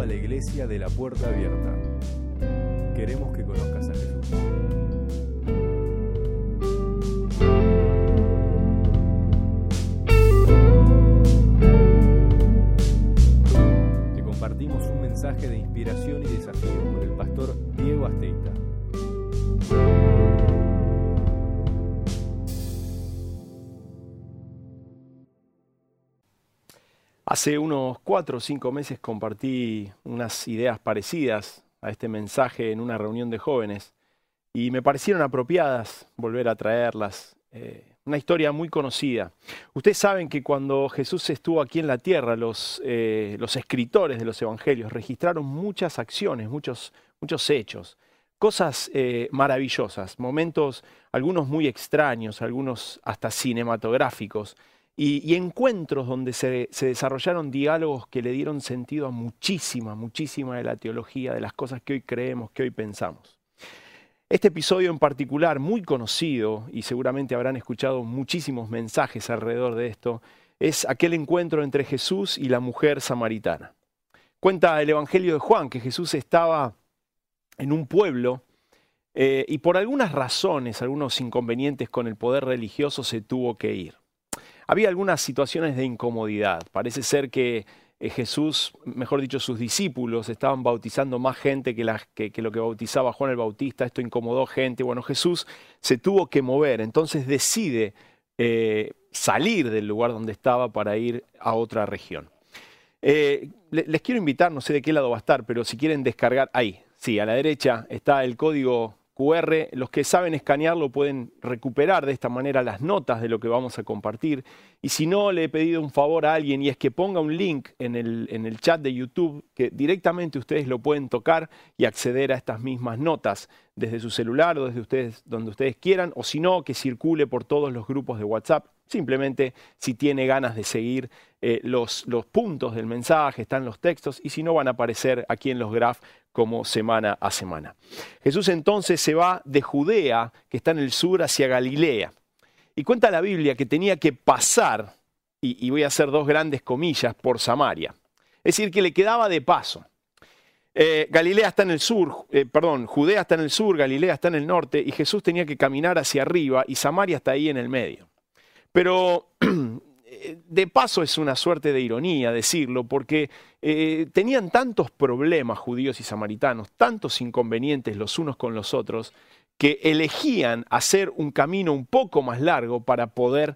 la Iglesia de la Puerta Abierta. Queremos que conozcas a Jesús. Te compartimos un mensaje de inspiración y desafío por el pastor Diego Asteita. Hace unos 4 o 5 meses compartí unas ideas parecidas a este mensaje en una reunión de jóvenes y me parecieron apropiadas volver a traerlas. Una historia muy conocida. Ustedes saben que cuando Jesús estuvo aquí en la tierra, los escritores de los evangelios registraron muchas acciones, muchos hechos, cosas maravillosas, momentos, algunos muy extraños, algunos hasta cinematográficos. Y encuentros donde se desarrollaron diálogos que le dieron sentido a muchísima de la teología, de las cosas que hoy creemos, que hoy pensamos. Este episodio en particular, muy conocido, y seguramente habrán escuchado muchísimos mensajes alrededor de esto, es aquel encuentro entre Jesús y la mujer samaritana. Cuenta el Evangelio de Juan que Jesús estaba en un pueblo y por algunas razones, algunos inconvenientes con el poder religioso se tuvo que ir. Había algunas situaciones de incomodidad. Parece ser que Jesús, mejor dicho, sus discípulos estaban bautizando más gente que lo que bautizaba Juan el Bautista. Esto incomodó gente. Bueno, Jesús se tuvo que mover. Entonces decide salir del lugar donde estaba para ir a otra región. Les quiero invitar, no sé de qué lado va a estar, pero si quieren descargar, ahí, sí, a la derecha está el código QR, los que saben escanearlo pueden recuperar de esta manera las notas de lo que vamos a compartir. Y si no, le he pedido un favor a alguien y es que ponga un link en el chat de YouTube que directamente ustedes lo pueden tocar y acceder a estas mismas notas desde su celular o desde donde ustedes quieran, o si no, que circule por todos los grupos de WhatsApp. Simplemente si tiene ganas de seguir los puntos del mensaje, están los textos y si no van a aparecer aquí en los graphs como semana a semana. Jesús entonces se va de Judea, que está en el sur, hacia Galilea. Y cuenta la Biblia que tenía que pasar, y voy a hacer 2 grandes comillas, por Samaria. Es decir, que le quedaba de paso. Galilea está en el sur, Judea está en el sur, Galilea está en el norte, y Jesús tenía que caminar hacia arriba y Samaria está ahí en el medio. Pero de paso es una suerte de ironía decirlo, porque tenían tantos problemas judíos y samaritanos, tantos inconvenientes los unos con los otros, que elegían hacer un camino un poco más largo para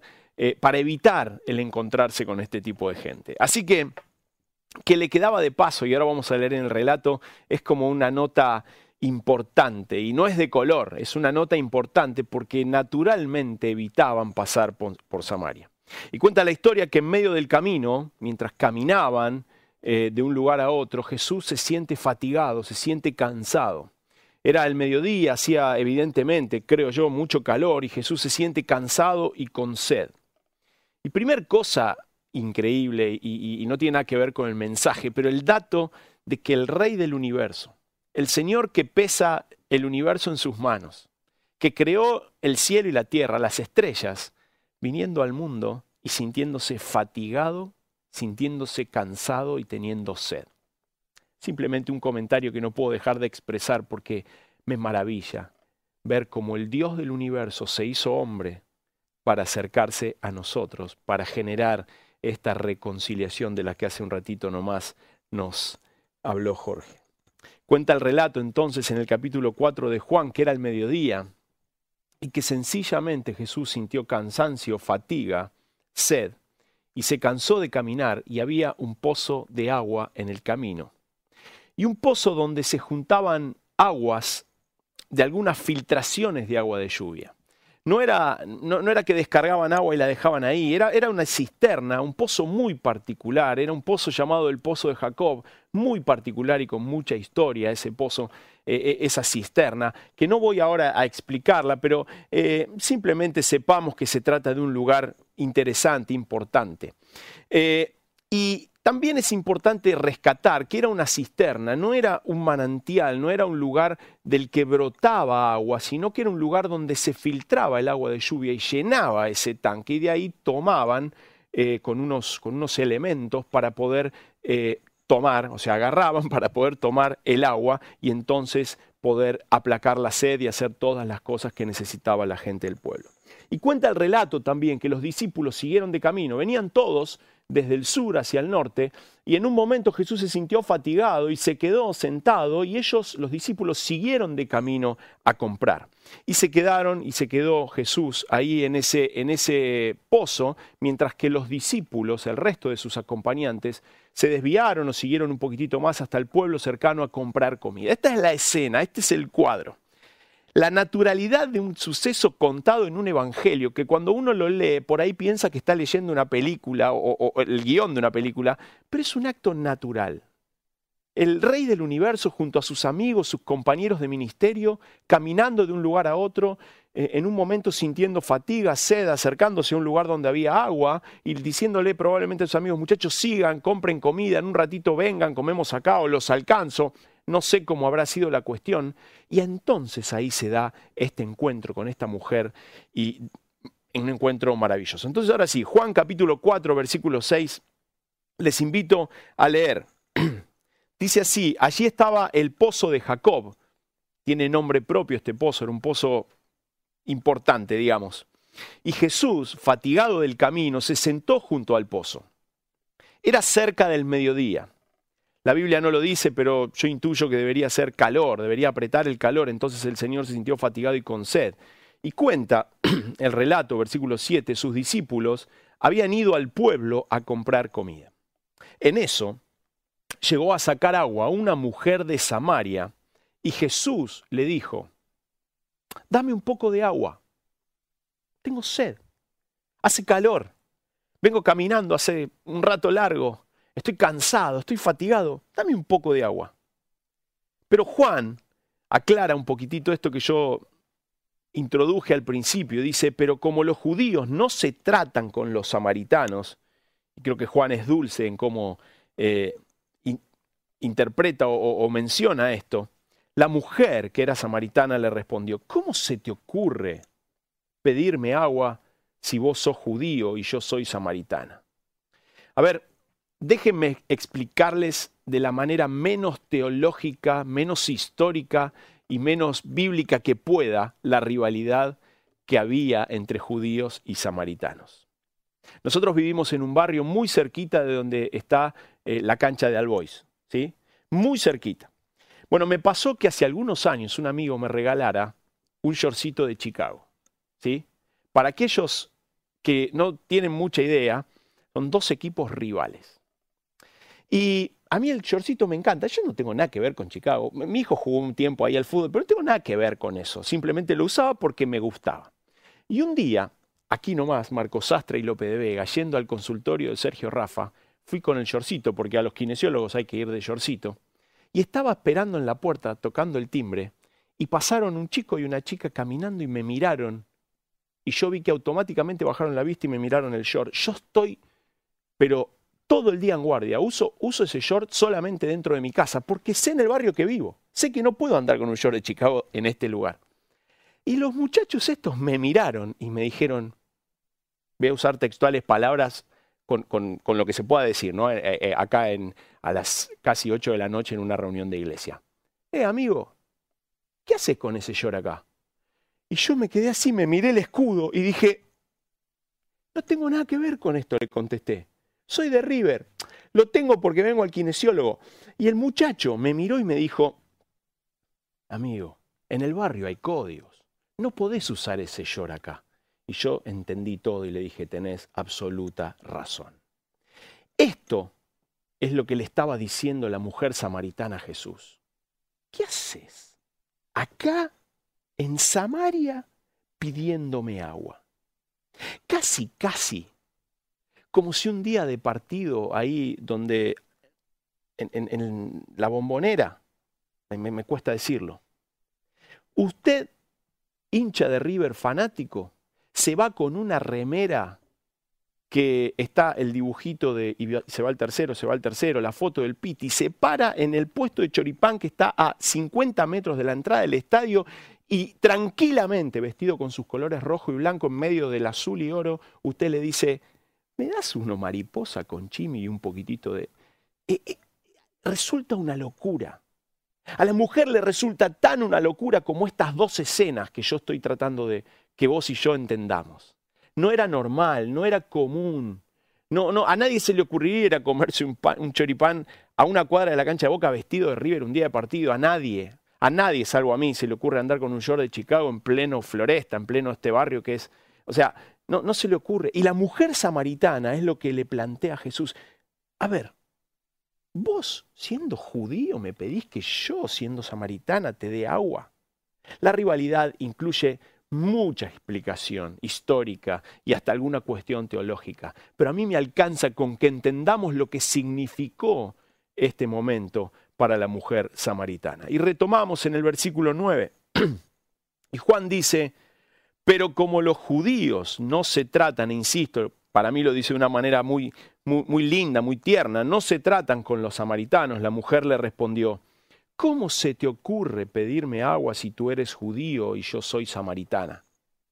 evitar el encontrarse con este tipo de gente. Así que le quedaba de paso, y ahora vamos a leer en el relato, es como una nota importante, y no es de color, es una nota importante porque naturalmente evitaban pasar por Samaria. Y cuenta la historia que en medio del camino, mientras caminaban de un lugar a otro, Jesús se siente fatigado, se siente cansado. Era el mediodía, hacía evidentemente, creo yo, mucho calor y Jesús se siente cansado y con sed. Y primer cosa increíble, y no tiene nada que ver con el mensaje, pero el dato de que el Rey del universo, el Señor que pesa el universo en sus manos, que creó el cielo y la tierra, las estrellas, viniendo al mundo y sintiéndose fatigado, sintiéndose cansado y teniendo sed. Simplemente un comentario que no puedo dejar de expresar porque me maravilla ver cómo el Dios del universo se hizo hombre para acercarse a nosotros, para generar esta reconciliación de la que hace un ratito nomás nos habló Jorge. Cuenta el relato entonces en el capítulo 4 de Juan que era el mediodía y que sencillamente Jesús sintió cansancio, fatiga, sed y se cansó de caminar y había un pozo de agua en el camino. Y un pozo donde se juntaban aguas de algunas filtraciones de agua de lluvia. No era que descargaban agua y la dejaban ahí, era una cisterna, un pozo muy particular, era un pozo llamado el Pozo de Jacob, muy particular y con mucha historia ese pozo, esa cisterna, que no voy ahora a explicarla, pero simplemente sepamos que se trata de un lugar interesante, importante. Y también es importante rescatar que era una cisterna, no era un manantial, no era un lugar del que brotaba agua, sino que era un lugar donde se filtraba el agua de lluvia y llenaba ese tanque y de ahí tomaban con unos elementos para poder tomar, o sea, agarraban para poder tomar el agua y entonces poder aplacar la sed y hacer todas las cosas que necesitaba la gente del pueblo. Y cuenta el relato también que los discípulos siguieron de camino, venían todos desde el sur hacia el norte, y en un momento Jesús se sintió fatigado y se quedó sentado, y ellos, los discípulos, siguieron de camino a comprar. Y se quedaron, y se quedó Jesús ahí en ese pozo, mientras que los discípulos, el resto de sus acompañantes, se desviaron o siguieron un poquitito más hasta el pueblo cercano a comprar comida. Esta es la escena, este es el cuadro. La naturalidad de un suceso contado en un evangelio, que cuando uno lo lee, por ahí piensa que está leyendo una película o el guión de una película, pero es un acto natural. El rey del universo junto a sus amigos, sus compañeros de ministerio, caminando de un lugar a otro, en un momento sintiendo fatiga, sed, acercándose a un lugar donde había agua y diciéndole probablemente a sus amigos, muchachos, sigan, compren comida, en un ratito vengan, comemos acá o los alcanzo. No sé cómo habrá sido la cuestión. Y entonces ahí se da este encuentro con esta mujer y un encuentro maravilloso. Entonces ahora sí, Juan capítulo 4, versículo 6, les invito a leer. Dice así, allí estaba el pozo de Jacob. Tiene nombre propio este pozo, era un pozo importante, digamos. Y Jesús, fatigado del camino, se sentó junto al pozo. Era cerca del mediodía. La Biblia no lo dice, pero yo intuyo que debería ser calor, debería apretar el calor. Entonces el Señor se sintió fatigado y con sed. Y cuenta el relato, versículo 7, sus discípulos habían ido al pueblo a comprar comida. En eso llegó a sacar agua una mujer de Samaria y Jesús le dijo, dame un poco de agua, tengo sed, hace calor, vengo caminando hace un rato largo. Estoy cansado, estoy fatigado, dame un poco de agua. Pero Juan aclara un poquitito esto que yo introduje al principio. Dice, pero como los judíos no se tratan con los samaritanos, y creo que Juan es dulce en cómo interpreta o menciona esto, la mujer que era samaritana le respondió, ¿cómo se te ocurre pedirme agua si vos sos judío y yo soy samaritana? A ver, déjenme explicarles de la manera menos teológica, menos histórica y menos bíblica que pueda la rivalidad que había entre judíos y samaritanos. Nosotros vivimos en un barrio muy cerquita de donde está la cancha de All Boys, ¿sí? Muy cerquita. Bueno, me pasó que hace algunos años un amigo me regalara un shortcito de Chicago, ¿sí? Para aquellos que no tienen mucha idea, son dos equipos rivales. Y a mí el shortcito me encanta. Yo no tengo nada que ver con Chicago. Mi hijo jugó un tiempo ahí al fútbol, pero no tengo nada que ver con eso. Simplemente lo usaba porque me gustaba. Y un día, aquí nomás, Marcos Sastre y López de Vega, yendo al consultorio de Sergio Rafa, fui con el shortcito, porque a los kinesiólogos hay que ir de shortcito, y estaba esperando en la puerta, tocando el timbre, y pasaron un chico y una chica caminando y me miraron. Y yo vi que automáticamente bajaron la vista y me miraron el short. Yo estoy, pero todo el día en guardia, uso ese short solamente dentro de mi casa, porque sé en el barrio que vivo, sé que no puedo andar con un short de Chicago en este lugar. Y los muchachos estos me miraron y me dijeron, voy a usar textuales palabras con lo que se pueda decir, ¿no? Acá a las casi 8 de la noche en una reunión de iglesia. Amigo, ¿qué haces con ese short acá? Y yo me quedé así, me miré el escudo y dije, no tengo nada que ver con esto, le contesté. Soy de River, lo tengo porque vengo al kinesiólogo. Y el muchacho me miró y me dijo, amigo, en el barrio hay códigos, no podés usar ese short acá. Y yo entendí todo y le dije, tenés absoluta razón. Esto es lo que le estaba diciendo la mujer samaritana a Jesús. ¿Qué haces acá en Samaria pidiéndome agua? Casi, como si un día de partido ahí donde, en la Bombonera, me cuesta decirlo, usted, hincha de River fanático, se va con una remera que está el dibujito de y se va el tercero, la foto del Piti, se para en el puesto de choripán que está a 50 metros de la entrada del estadio y tranquilamente, vestido con sus colores rojo y blanco en medio del azul y oro, usted le dice, ¿me das uno mariposa con chimi y un poquitito de...? resulta una locura. A la mujer le resulta tan una locura como estas dos escenas que yo estoy tratando de que vos y yo entendamos. No era normal, no era común. No, a nadie se le ocurriría ir a comerse un choripán a una cuadra de la cancha de Boca vestido de River un día de partido. A nadie, salvo a mí, se le ocurre andar con un short de Chicago en pleno Floresta, en pleno este barrio que es... O sea, no se le ocurre. Y la mujer samaritana es lo que le plantea a Jesús. A ver, vos siendo judío me pedís que yo siendo samaritana te dé agua. La rivalidad incluye mucha explicación histórica y hasta alguna cuestión teológica. Pero a mí me alcanza con que entendamos lo que significó este momento para la mujer samaritana. Y retomamos en el versículo 9. Y Juan dice, pero como los judíos no se tratan, e insisto, para mí lo dice de una manera muy linda, muy tierna, no se tratan con los samaritanos, la mujer le respondió, ¿cómo se te ocurre pedirme agua si tú eres judío y yo soy samaritana?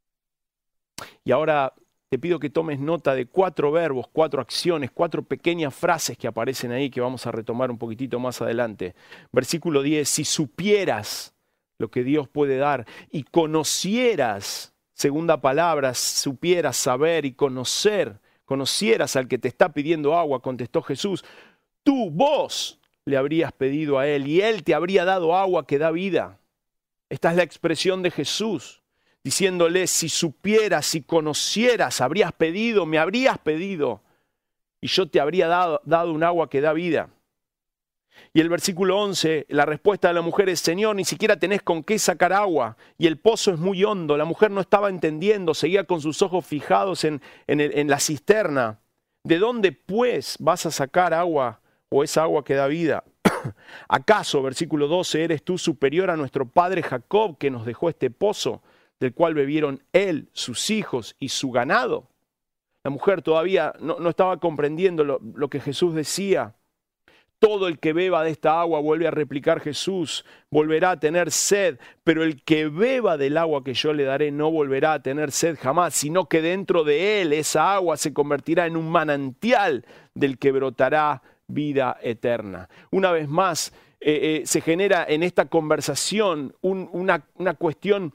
Y ahora te pido que tomes nota de 4 verbos, 4 acciones, 4 pequeñas frases que aparecen ahí que vamos a retomar un poquitito más adelante. Versículo 10, si supieras lo que Dios puede dar y conocieras, segunda palabra, supieras saber y conocieras al que te está pidiendo agua, contestó Jesús, vos le habrías pedido a él y él te habría dado agua que da vida. Esta es la expresión de Jesús, diciéndole, si supieras, si conocieras, me habrías pedido y yo te habría dado un agua que da vida. Y el versículo 11, la respuesta de la mujer es, Señor, ni siquiera tenés con qué sacar agua y el pozo es muy hondo. La mujer no estaba entendiendo, seguía con sus ojos fijados en la cisterna. ¿De dónde pues vas a sacar agua o esa agua que da vida? ¿Acaso, versículo 12, eres tú superior a nuestro padre Jacob que nos dejó este pozo, del cual bebieron él, sus hijos y su ganado? La mujer todavía no estaba comprendiendo lo que Jesús decía. Todo el que beba de esta agua, vuelve a replicar Jesús, volverá a tener sed, pero el que beba del agua que yo le daré no volverá a tener sed jamás, sino que dentro de él esa agua se convertirá en un manantial del que brotará vida eterna. Una vez más, se genera en esta conversación una cuestión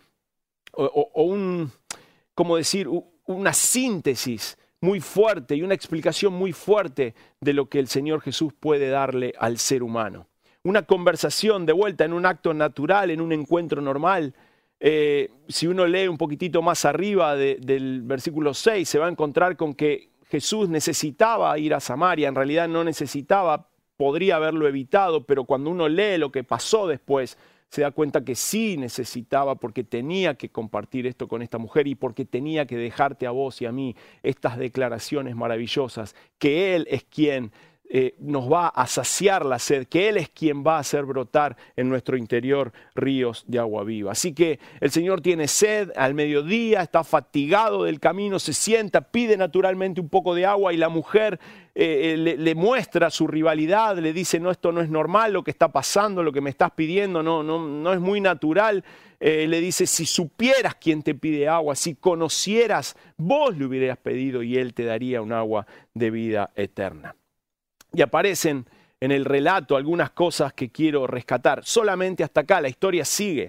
¿cómo decir? Una síntesis muy fuerte y una explicación muy fuerte de lo que el Señor Jesús puede darle al ser humano. Una conversación de vuelta en un acto natural, en un encuentro normal. Si uno lee un poquitito más arriba del versículo 6, se va a encontrar con que Jesús necesitaba ir a Samaria, en realidad no necesitaba, podría haberlo evitado, pero cuando uno lee lo que pasó después, se da cuenta que sí necesitaba porque tenía que compartir esto con esta mujer y porque tenía que dejarte a vos y a mí estas declaraciones maravillosas, que Él es quien nos va a saciar la sed, que Él es quien va a hacer brotar en nuestro interior ríos de agua viva. Así que el Señor tiene sed al mediodía, está fatigado del camino, se sienta, pide naturalmente un poco de agua y la mujer le muestra su rivalidad, le dice, no, esto no es normal, lo que está pasando, lo que me estás pidiendo no es muy natural. Le dice, si supieras quién te pide agua, si conocieras, vos le hubieras pedido y Él te daría un agua de vida eterna. Y aparecen en el relato algunas cosas que quiero rescatar. Solamente hasta acá, la historia sigue.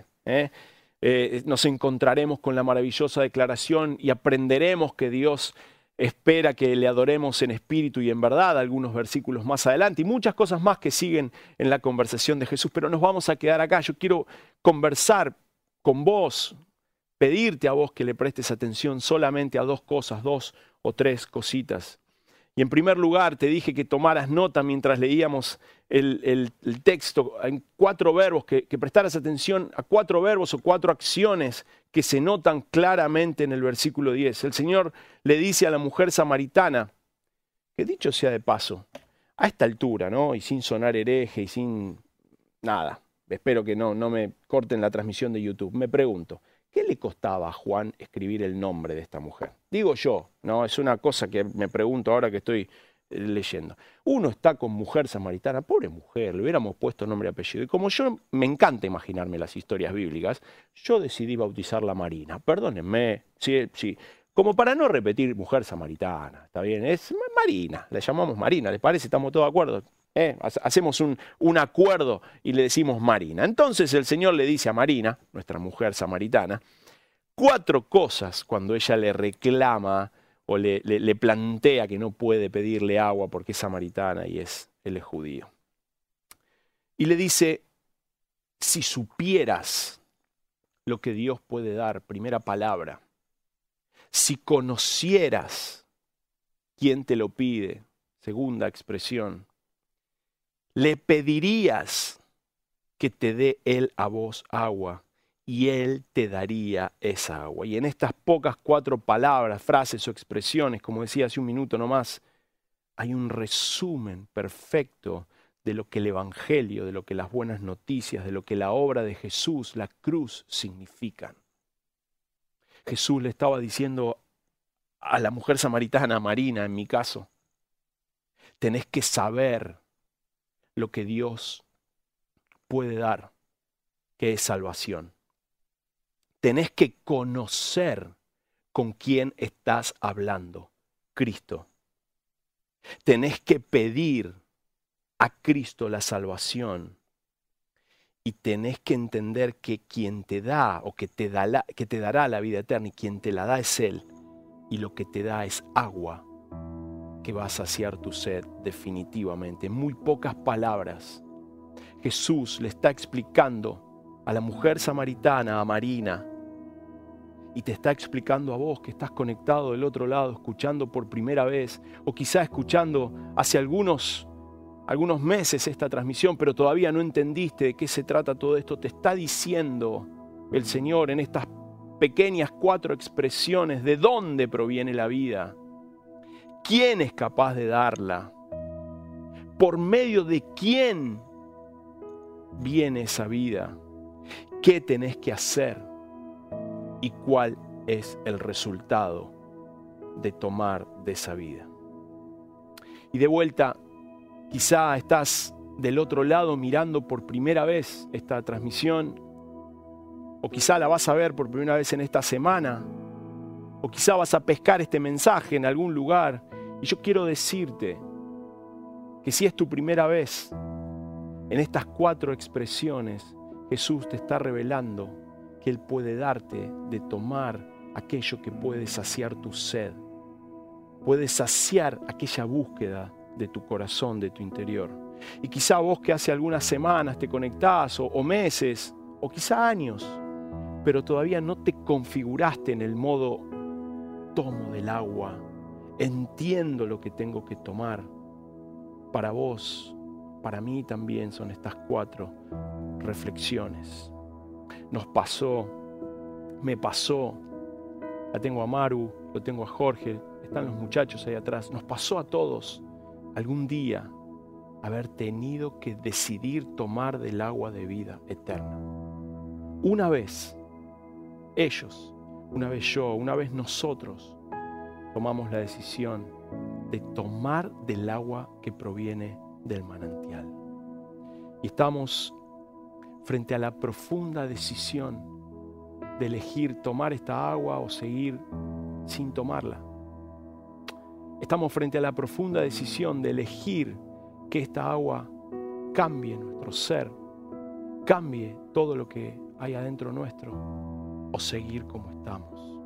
Nos encontraremos con la maravillosa declaración y aprenderemos que Dios espera que le adoremos en espíritu y en verdad, algunos versículos más adelante, y muchas cosas más que siguen en la conversación de Jesús. Pero nos vamos a quedar acá. Yo quiero conversar con vos, pedirte a vos que le prestes atención solamente a 2 cosas, 2 o 3 cositas. Y en primer lugar te dije que tomaras nota mientras leíamos el texto en 4 verbos, que prestaras atención a 4 verbos o 4 acciones que se notan claramente en el versículo 10. El Señor le dice a la mujer samaritana, que dicho sea de paso, a esta altura, ¿no? Y sin sonar hereje y sin nada, espero que no me corten la transmisión de YouTube, me pregunto, ¿qué le costaba a Juan escribir el nombre de esta mujer? Digo yo, ¿no? Es una cosa que me pregunto ahora que estoy leyendo. Uno está con mujer samaritana, pobre mujer, le hubiéramos puesto nombre y apellido. Y como yo me encanta imaginarme las historias bíblicas, yo decidí bautizarla Marina. Perdónenme, sí, como para no repetir mujer samaritana, ¿está bien? Es Marina, la llamamos Marina, ¿les parece? ¿Estamos todos de acuerdo? Hacemos un acuerdo y le decimos Marina. Entonces el Señor le dice a Marina, nuestra mujer samaritana, 4 cosas cuando ella le reclama o le plantea que no puede pedirle agua porque es samaritana y él es judío. Y le dice, si supieras lo que Dios puede dar, primera palabra, si conocieras quién te lo pide, segunda expresión, le pedirías que te dé Él a vos agua y Él te daría esa agua. Y en estas pocas 4 palabras, frases o expresiones, como decía hace un minuto nomás, hay un resumen perfecto de lo que el Evangelio, de lo que las buenas noticias, de lo que la obra de Jesús, la cruz, significan. Jesús le estaba diciendo a la mujer samaritana, Marina en mi caso, tenés que saber lo que Dios puede dar, que es salvación. Tenés que conocer con quién estás hablando, Cristo. Tenés que pedir a Cristo la salvación y tenés que entender que quien te da o que te dará la vida eterna y quien te la da es Él y lo que te da es agua que va a saciar tu sed definitivamente. En muy pocas palabras, Jesús le está explicando a la mujer samaritana, a Marina, y te está explicando a vos que estás conectado del otro lado, escuchando por primera vez, o quizá escuchando hace algunos meses esta transmisión, pero todavía no entendiste de qué se trata todo esto. Te está diciendo el Señor en estas pequeñas 4 expresiones de dónde proviene la vida, quién es capaz de darla, por medio de quién viene esa vida, qué tenés que hacer y cuál es el resultado de tomar de esa vida. Y de vuelta, quizá estás del otro lado mirando por primera vez esta transmisión, o quizá la vas a ver por primera vez en esta semana, o quizá vas a pescar este mensaje en algún lugar. Y yo quiero decirte que si es tu primera vez, en estas 4 expresiones, Jesús te está revelando que Él puede darte de tomar aquello que puede saciar tu sed, puede saciar aquella búsqueda de tu corazón, de tu interior. Y quizá vos que hace algunas semanas te conectás, o meses, o quizá años, pero todavía no te configuraste en el modo tomo del agua, entiendo lo que tengo que tomar. Para vos, para mí también son estas 4 reflexiones. Nos pasó, me pasó, la tengo a Maru, lo tengo a Jorge, están los muchachos ahí atrás. Nos pasó a todos algún día haber tenido que decidir tomar del agua de vida eterna. Una vez ellos, una vez yo, una vez nosotros tomamos la decisión de tomar del agua que proviene del manantial. Y estamos frente a la profunda decisión de elegir tomar esta agua o seguir sin tomarla. Estamos frente a la profunda decisión de elegir que esta agua cambie nuestro ser, cambie todo lo que hay adentro nuestro, o seguir como estamos.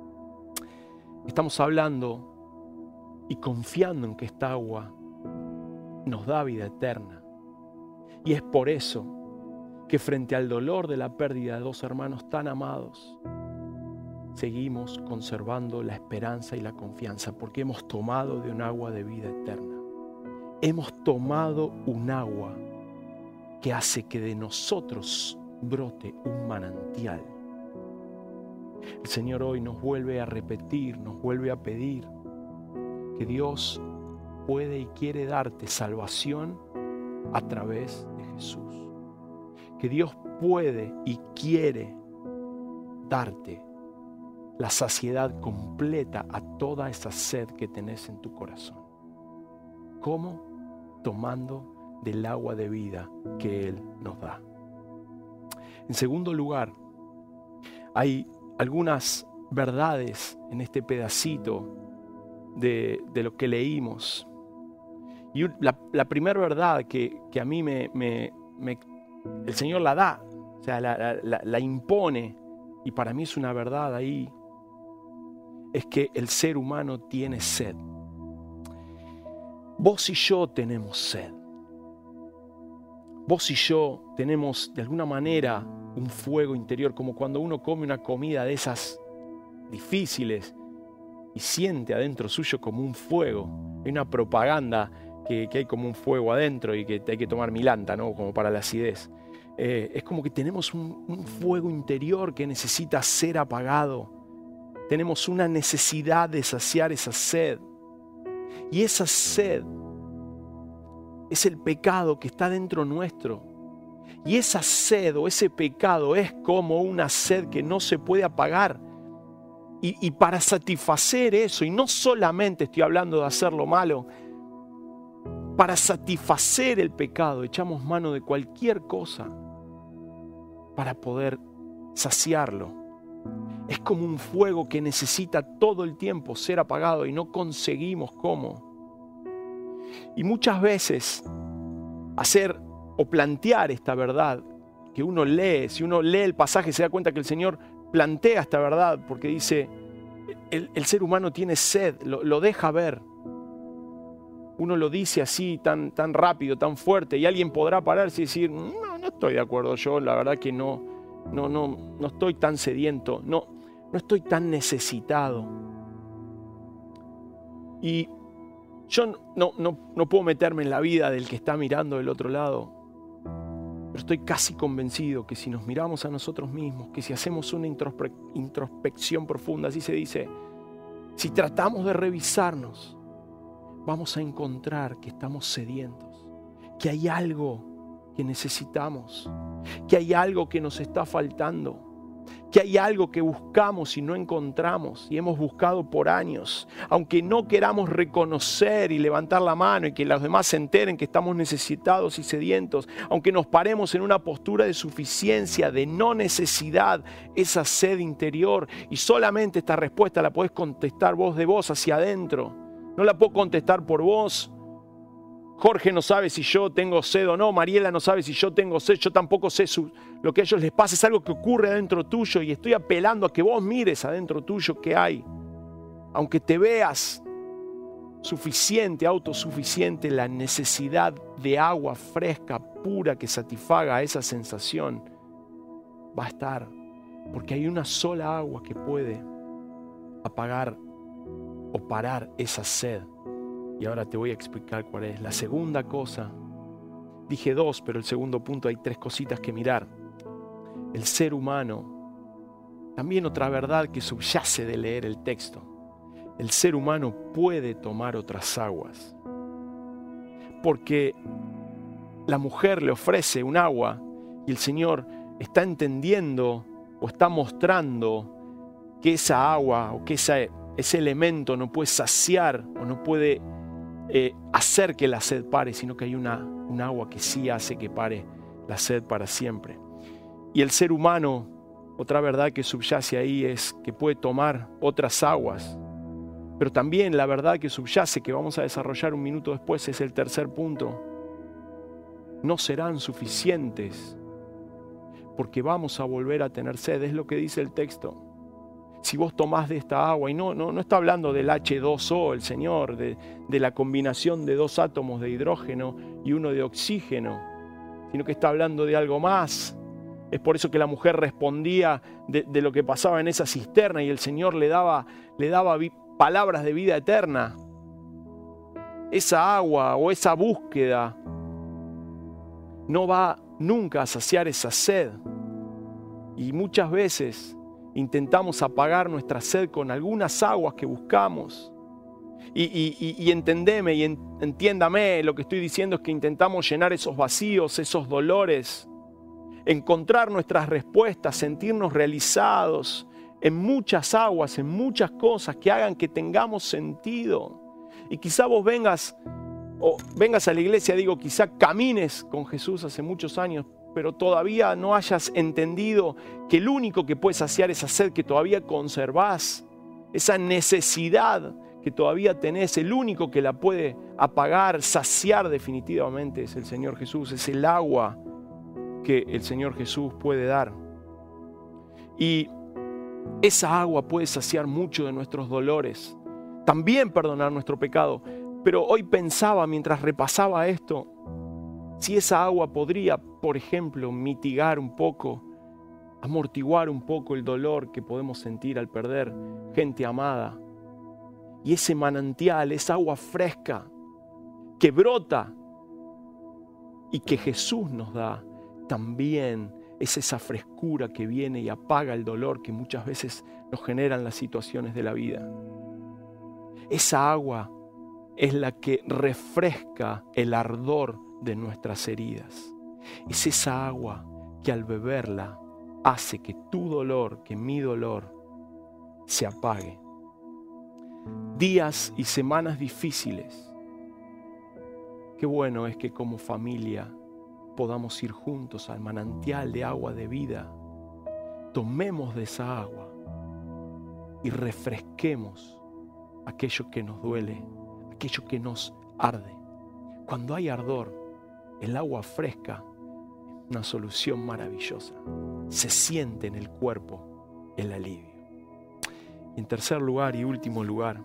Estamos hablando y confiando en que esta agua nos da vida eterna. Y es por eso que frente al dolor de la pérdida de 2 hermanos tan amados, seguimos conservando la esperanza y la confianza, porque hemos tomado de un agua de vida eterna. Hemos tomado un agua que hace que de nosotros brote un manantial. El Señor hoy nos vuelve a repetir, nos vuelve a pedir que Dios puede y quiere darte salvación a través de Jesús. Que Dios puede y quiere darte la saciedad completa a toda esa sed que tenés en tu corazón. ¿Cómo? Tomando del agua de vida que Él nos da. En segundo lugar, hay algunas verdades en este pedacito de lo que leímos. Y la primera verdad que a mí el Señor la da, o sea, la impone, y para mí es una verdad ahí, es que el ser humano tiene sed. Vos y yo tenemos sed. Vos y yo tenemos de alguna manera un fuego interior, como cuando uno come una comida de esas difíciles y siente adentro suyo como un fuego. Hay una propaganda que hay como un fuego adentro y que hay que tomar milanta, ¿no? Como para la acidez. Es como que tenemos un fuego interior que necesita ser apagado. Tenemos una necesidad de saciar esa sed. Y esa sed es el pecado que está dentro nuestro. Y esa sed o ese pecado es como una sed que no se puede apagar. Y para satisfacer eso, y no solamente estoy hablando de hacer lo malo, para satisfacer el pecado echamos mano de cualquier cosa para poder saciarlo. Es como un fuego que necesita todo el tiempo ser apagado y no conseguimos cómo. Y muchas veces hacer o plantear esta verdad que uno lee, si uno lee el pasaje se da cuenta que el Señor plantea esta verdad porque dice, el ser humano tiene sed, lo deja ver. Uno lo dice así tan rápido, tan fuerte, y alguien podrá pararse y decir, no estoy de acuerdo, yo la verdad que no estoy tan sediento, no estoy tan necesitado. Y yo no puedo meterme en la vida del que está mirando del otro lado, pero estoy casi convencido que si nos miramos a nosotros mismos, que si hacemos una introspección profunda, así se dice, si tratamos de revisarnos, vamos a encontrar que estamos sedientos, que hay algo que necesitamos, que hay algo que nos está faltando, que hay algo que buscamos y no encontramos y hemos buscado por años, aunque no queramos reconocer y levantar la mano y que los demás se enteren que estamos necesitados y sedientos, aunque nos paremos en una postura de suficiencia, de no necesidad, esa sed interior, y solamente esta respuesta la podés contestar vos de vos hacia adentro, no la puedo contestar por vos. Jorge no sabe si yo tengo sed o no, Mariela no sabe si yo tengo sed, yo tampoco sé lo que a ellos les pasa, es algo que ocurre adentro tuyo y estoy apelando a que vos mires adentro tuyo qué hay. Aunque te veas suficiente, autosuficiente, la necesidad de agua fresca, pura, que satisfaga esa sensación va a estar, porque hay una sola agua que puede apagar o parar esa sed. Y ahora te voy a explicar cuál es. La segunda cosa, dije dos, pero el segundo punto hay tres cositas que mirar. El ser humano, también otra verdad que subyace de leer el texto. El ser humano puede tomar otras aguas. Porque la mujer le ofrece un agua y el Señor está entendiendo o está mostrando que esa agua o que ese elemento no puede saciar o no puede hacer que la sed pare, sino que hay un agua que sí hace que pare la sed para siempre. Y el ser humano, otra verdad que subyace ahí es que puede tomar otras aguas, pero también la verdad que subyace, que vamos a desarrollar un minuto después, es el tercer punto. No serán suficientes porque vamos a volver a tener sed, es lo que dice el texto. Si vos tomás de esta agua, y no está hablando del H2O, el Señor, de la combinación de dos átomos de hidrógeno y uno de oxígeno, sino que está hablando de algo más. Es por eso que la mujer respondía de lo que pasaba en esa cisterna y el Señor le daba palabras de vida eterna. Esa agua o esa búsqueda no va nunca a saciar esa sed. Y muchas veces intentamos apagar nuestra sed con algunas aguas que buscamos. Y entendeme y entiéndame, lo que estoy diciendo es que intentamos llenar esos vacíos, esos dolores, encontrar nuestras respuestas, sentirnos realizados en muchas aguas, en muchas cosas que hagan que tengamos sentido. Y quizá vos vengas a la iglesia, quizá camines con Jesús hace muchos años, pero todavía no hayas entendido que el único que puede saciar esa sed que todavía conservás, esa necesidad que todavía tenés, el único que la puede apagar, saciar definitivamente es el Señor Jesús, es el agua que el Señor Jesús puede dar. Y esa agua puede saciar mucho de nuestros dolores, también perdonar nuestro pecado. Pero hoy pensaba, mientras repasaba esto, si esa agua podría, por ejemplo, mitigar un poco, amortiguar un poco el dolor que podemos sentir al perder gente amada. Y ese manantial, esa agua fresca que brota y que Jesús nos da, también es esa frescura que viene y apaga el dolor que muchas veces nos generan las situaciones de la vida. Esa agua es la que refresca el ardor de nuestras heridas. Es esa agua que al beberla hace que tu dolor, que mi dolor, se apague. Días y semanas difíciles. Qué bueno es que como familia podamos ir juntos al manantial de agua de vida. Tomemos de esa agua y refresquemos aquello que nos duele, aquello que nos arde. Cuando hay ardor, el agua fresca es una solución maravillosa. Se siente en el cuerpo el alivio. Y en tercer lugar y último lugar,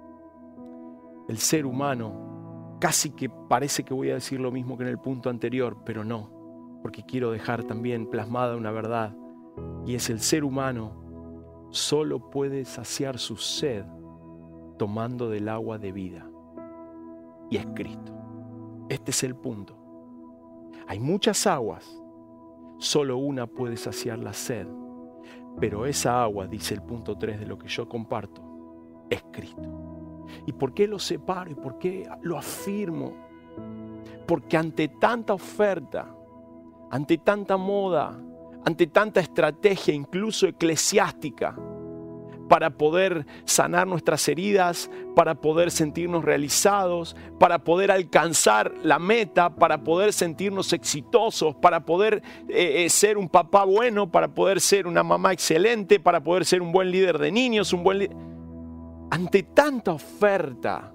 el ser humano, casi que parece que voy a decir lo mismo que en el punto anterior, pero no, porque quiero dejar también plasmada una verdad, y es el ser humano solo puede saciar su sed tomando del agua de vida, y es Cristo. Este es el punto. Hay muchas aguas, solo una puede saciar la sed, pero esa agua, dice el punto 3 de lo que yo comparto, es Cristo. ¿Y por qué lo separo y por qué lo afirmo? Porque ante tanta oferta, ante tanta moda, ante tanta estrategia, incluso eclesiástica, para poder sanar nuestras heridas, para poder sentirnos realizados, para poder alcanzar la meta, para poder sentirnos exitosos, para poder ser un papá bueno, para poder ser una mamá excelente, para poder ser un buen líder de niños, un buen líder. Ante tanta oferta,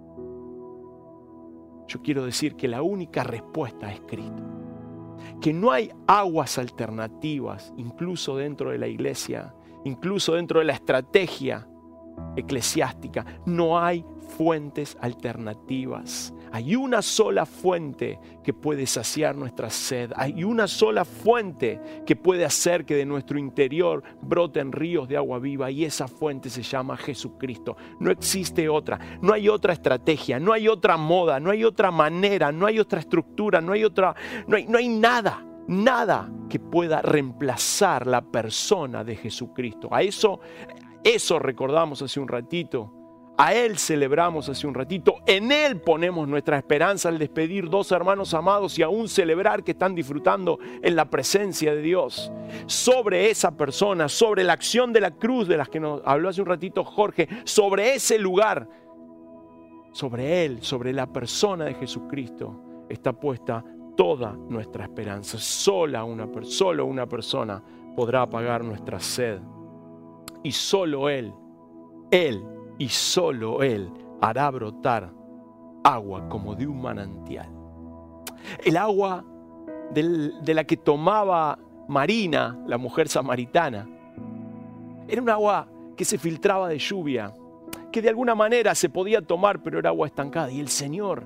yo quiero decir que la única respuesta es Cristo. Que no hay aguas alternativas, incluso dentro de la iglesia, incluso dentro de la estrategia eclesiástica. No hay fuentes alternativas. Hay una sola fuente que puede saciar nuestra sed. Hay una sola fuente que puede hacer que de nuestro interior broten ríos de agua viva, y esa fuente se llama Jesucristo. No existe otra. No hay otra estrategia, no hay otra moda, no hay otra manera, no hay otra estructura, no hay nada que pueda reemplazar la persona de Jesucristo. A eso recordamos hace un ratito. A Él celebramos hace un ratito. En Él ponemos nuestra esperanza al despedir dos hermanos amados y aún celebrar que están disfrutando en la presencia de Dios. Sobre esa persona, sobre la acción de la cruz de las que nos habló hace un ratito Jorge, sobre ese lugar, sobre Él, sobre la persona de Jesucristo, está puesta toda nuestra esperanza. Solo una persona podrá apagar nuestra sed. Y solo Él y solo Él hará brotar agua como de un manantial. El agua de la que tomaba Marina, la mujer samaritana, era un agua que se filtraba de lluvia, que de alguna manera se podía tomar, pero era agua estancada. Y el Señor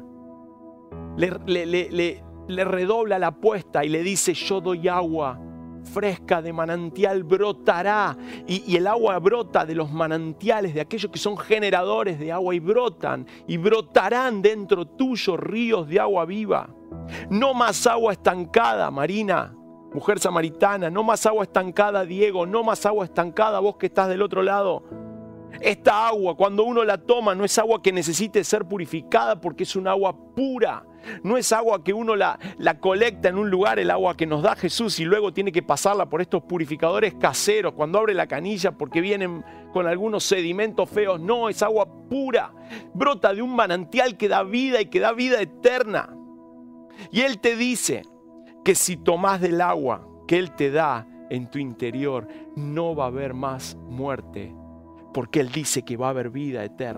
le redobla la apuesta y le dice: yo doy agua fresca de manantial, brotará. Y el agua brota de los manantiales, de aquellos que son generadores de agua, y brotarán dentro tuyo ríos de agua viva. No más agua estancada, Marina, mujer samaritana. No más agua estancada, Diego. No más agua estancada, vos que estás del otro lado. Esta agua, cuando uno la toma, no es agua que necesite ser purificada, porque es un agua pura. No es agua que uno la colecta en un lugar, el agua que nos da Jesús, y luego tiene que pasarla por estos purificadores caseros cuando abre la canilla porque vienen con algunos sedimentos feos. No, es agua pura. Brota de un manantial que da vida y que da vida eterna. Y Él te dice que si tomás del agua que Él te da en tu interior, no va a haber más muerte, porque Él dice que va a haber vida eterna.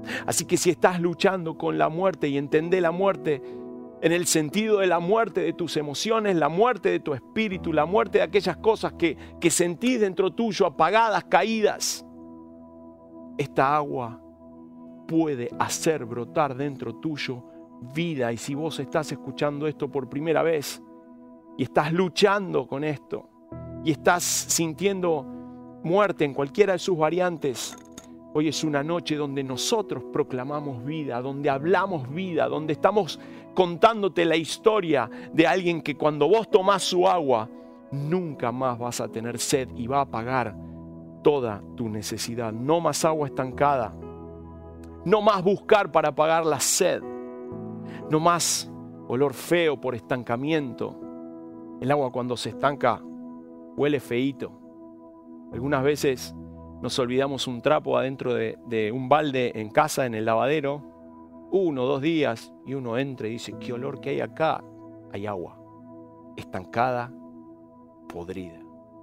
Así que si estás luchando con la muerte y entendé la muerte en el sentido de la muerte de tus emociones, la muerte de tu espíritu, la muerte de aquellas cosas que sentís dentro tuyo, apagadas, caídas, esta agua puede hacer brotar dentro tuyo vida. Y si vos estás escuchando esto por primera vez y estás luchando con esto y estás sintiendo muerte en cualquiera de sus variantes, hoy es una noche donde nosotros proclamamos vida, donde hablamos vida, donde estamos contándote la historia de alguien que cuando vos tomás su agua, nunca más vas a tener sed y va a apagar toda tu necesidad. No más agua estancada, no más buscar para apagar la sed, no más olor feo por estancamiento. El agua cuando se estanca huele feíto. Algunas veces nos olvidamos un trapo adentro de un balde en casa, en el lavadero, 1 o 2 días, y uno entra y dice, ¿qué olor que hay acá? Hay agua, estancada, podrida.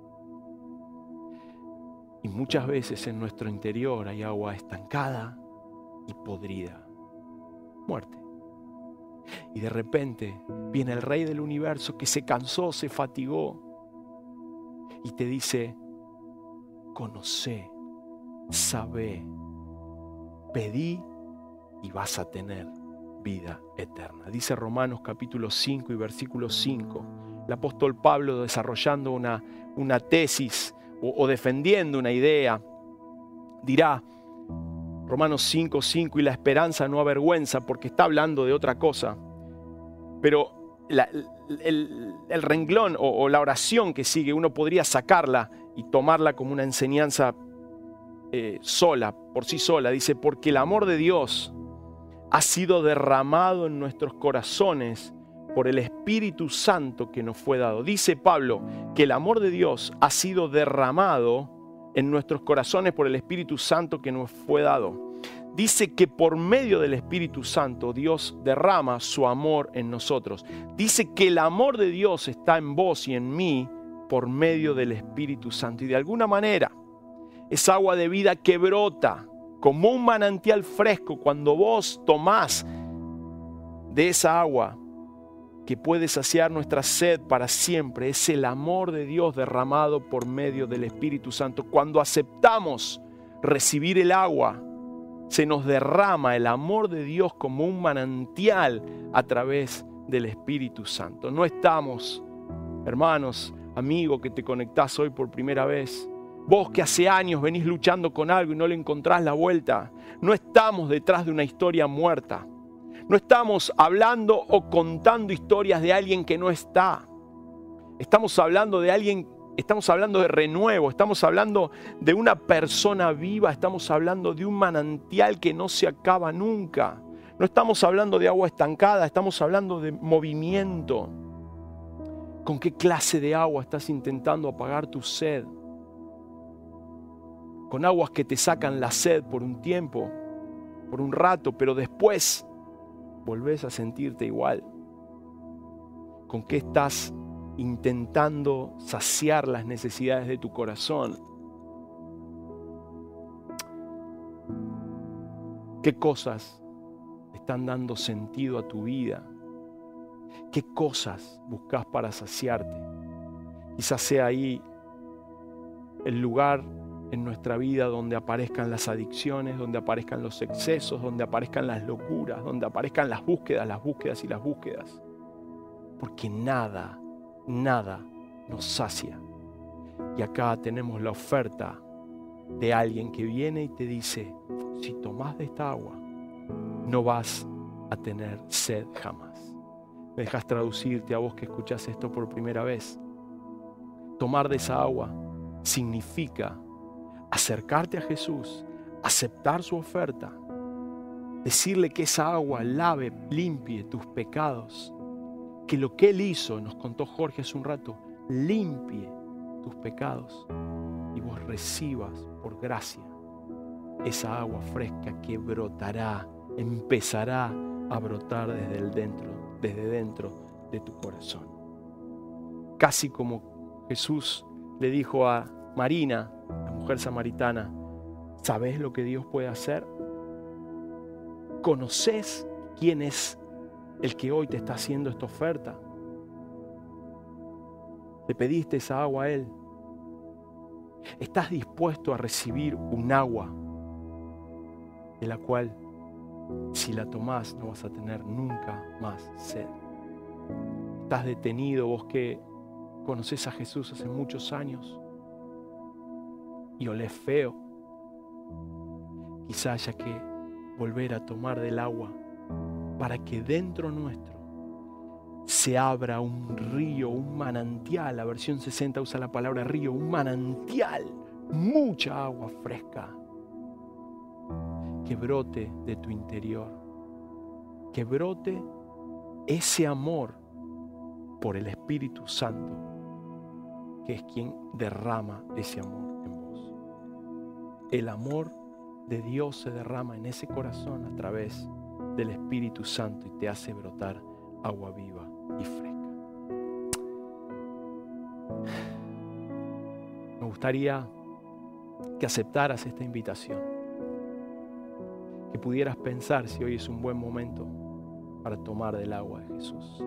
Y muchas veces en nuestro interior hay agua estancada y podrida, muerte. Y de repente viene el Rey del Universo que se cansó, se fatigó y te dice, conocé, sabé, pedí y vas a tener vida eterna. Dice Romanos capítulo 5 y versículo 5. El apóstol Pablo, desarrollando una tesis o defendiendo una idea, dirá, Romanos 5:5, y la esperanza no avergüenza, porque está hablando de otra cosa. Pero el renglón o la oración que sigue, uno podría sacarla y tomarla como una enseñanza sola, por sí sola. Dice, porque el amor de Dios ha sido derramado en nuestros corazones por el Espíritu Santo que nos fue dado. Dice Pablo que el amor de Dios ha sido derramado en nuestros corazones por el Espíritu Santo que nos fue dado. Dice que por medio del Espíritu Santo Dios derrama su amor en nosotros. Dice que el amor de Dios está en vos y en mí por medio del Espíritu Santo. Y de alguna manera, esa agua de vida que brota como un manantial fresco cuando vos tomás de esa agua que puede saciar nuestra sed para siempre, es el amor de Dios derramado por medio del Espíritu Santo. Cuando aceptamos recibir el agua, se nos derrama el amor de Dios como un manantial a través del Espíritu Santo. No estamos, hermanos, amigo que te conectás hoy por primera vez, vos que hace años venís luchando con algo y no le encontrás la vuelta, no estamos detrás de una historia muerta. No estamos hablando o contando historias de alguien que no está. Estamos hablando de alguien, estamos hablando de renuevo, estamos hablando de una persona viva, estamos hablando de un manantial que no se acaba nunca. No estamos hablando de agua estancada, estamos hablando de movimiento. ¿Con qué clase de agua estás intentando apagar tu sed? Con aguas que te sacan la sed por un tiempo, por un rato, pero después volvés a sentirte igual. ¿Con qué estás intentando saciar las necesidades de tu corazón? ¿Qué cosas están dando sentido a tu vida? ¿Qué cosas buscas para saciarte? Quizás sea ahí el lugar en nuestra vida donde aparezcan las adicciones, donde aparezcan los excesos, donde aparezcan las locuras, donde aparezcan las búsquedas y las búsquedas. Porque nada nos sacia. Y acá tenemos la oferta de alguien que viene y te dice, si tomás de esta agua, no vas a tener sed jamás. ¿Me dejas traducirte a vos que escuchás esto por primera vez? Tomar de esa agua significa acercarte a Jesús, aceptar su oferta, decirle que esa agua lave, limpie tus pecados, que lo que Él hizo, nos contó Jorge hace un rato, limpie tus pecados y vos recibas por gracia esa agua fresca que brotará, empezará a brotar desde dentro de tu corazón. Casi como Jesús le dijo a Marina, la mujer samaritana, ¿sabés lo que Dios puede hacer? ¿Conoces quién es el que hoy te está haciendo esta oferta? ¿Le pediste esa agua a Él? ¿Estás dispuesto a recibir un agua de la cual, si la tomás, no vas a tener nunca más sed? ¿Estás detenido, vos que conoces a Jesús hace muchos años y olés feo? Quizá haya que volver a tomar del agua para que dentro nuestro se abra un río, un manantial. La versión 60 usa la palabra río, un manantial, mucha agua fresca que brote de tu interior, que brote ese amor por el Espíritu Santo, que es quien derrama ese amor en vos. El amor de Dios se derrama en ese corazón a través del Espíritu Santo y te hace brotar agua viva y fresca. Me gustaría que aceptaras esta invitación, que pudieras pensar si hoy es un buen momento para tomar del agua de Jesús.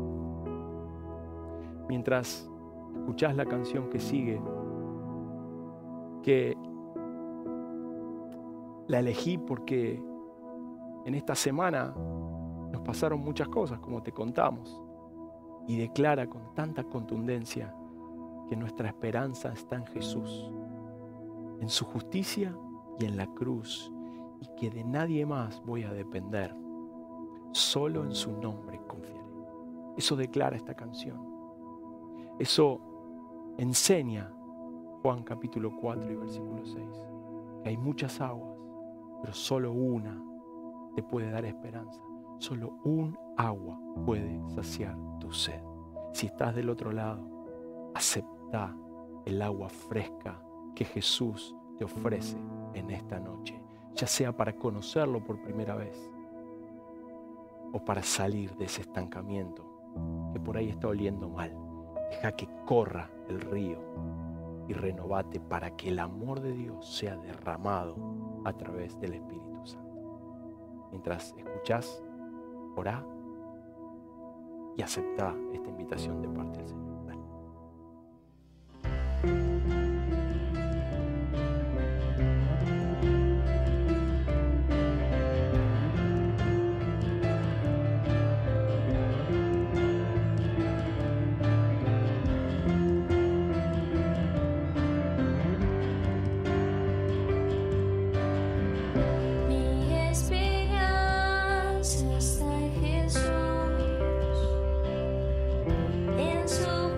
Mientras escuchás la canción que sigue, que la elegí porque en esta semana nos pasaron muchas cosas, como te contamos, y declara con tanta contundencia que nuestra esperanza está en Jesús, en su justicia y en la cruz, y que de nadie más voy a depender, solo en su nombre confiaré. Eso declara esta canción. Eso enseña Juan capítulo 4 y versículo 6, que hay muchas aguas, pero solo una te puede dar esperanza. Solo un agua puede saciar tu sed. Si estás del otro lado, acepta el agua fresca que Jesús te ofrece en esta noche, ya sea para conocerlo por primera vez o para salir de ese estancamiento que por ahí está oliendo mal. Deja que corra el río y renovate para que el amor de Dios sea derramado a través del Espíritu Santo. Mientras escuchás, orá y aceptá esta invitación de parte del Señor. Dale. Mi esperanza está en Jesús, en su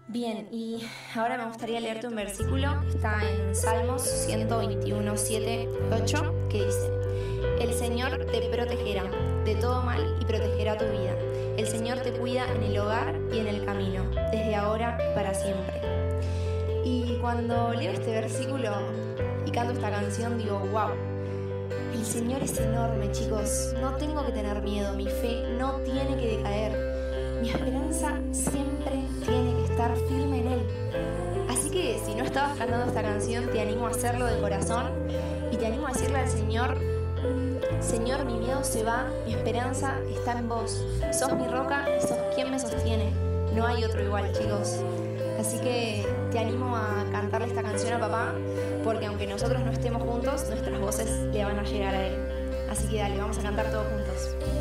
Bien, y ahora me gustaría leerte un versículo, está en Salmos 121, 7, 8, que dice: El Señor te protegerá de todo mal y protegerá tu vida. El Señor te cuida en el hogar y en el camino, desde ahora y para siempre. Y cuando leo este versículo y canto esta canción, digo, wow, el Señor es enorme, chicos. No tengo que tener miedo, mi fe no tiene que decaer. Mi esperanza siempre tiene que estar firme en Él. Así que si no estabas cantando esta canción, te animo a hacerlo de corazón y te animo a decirle al Señor: Señor, mi miedo se va, mi esperanza está en vos. Sos mi roca y sos quien me sostiene. No hay otro igual, chicos. Así que te animo a cantarle esta canción a papá, porque aunque nosotros no estemos juntos, nuestras voces le van a llegar a él. Así que dale, vamos a cantar todos juntos.